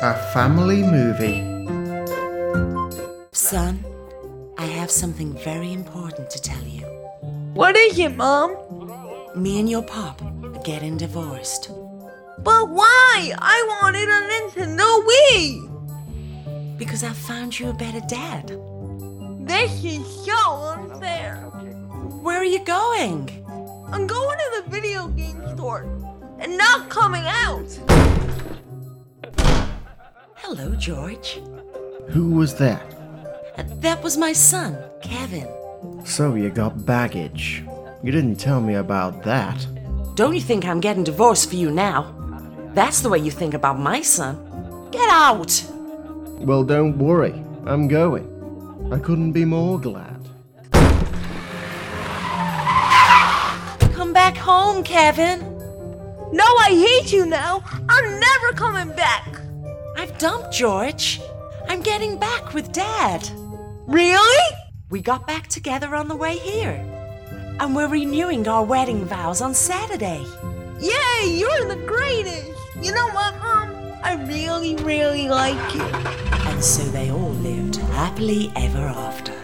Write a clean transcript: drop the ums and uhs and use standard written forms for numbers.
A family movie. Son, I have something very important to tell you. What is it, Mom? Me and your pop are getting divorced. But why? I wanted a Nintendo Wii! Because I found you a better dad. This is so unfair. Where are you going? I'm going to the video game store and not coming out. Hello, George. Who was that? That was my son, Kevin. So you got baggage. You didn't tell me about that. Don't you think I'm getting divorced for you now? That's the way you think about my son. Get out! Well, don't worry. I'm going. I couldn't be more glad. Come back home, Kevin. No, I hate you now. I'm never coming back. I've dumped George. I'm getting back with Dad. Really? We got back together on the way here. And we're renewing our wedding vows on Saturday. Yay, you're the greatest. You know what, Mom? I really, really like you. And so they all lived happily ever after.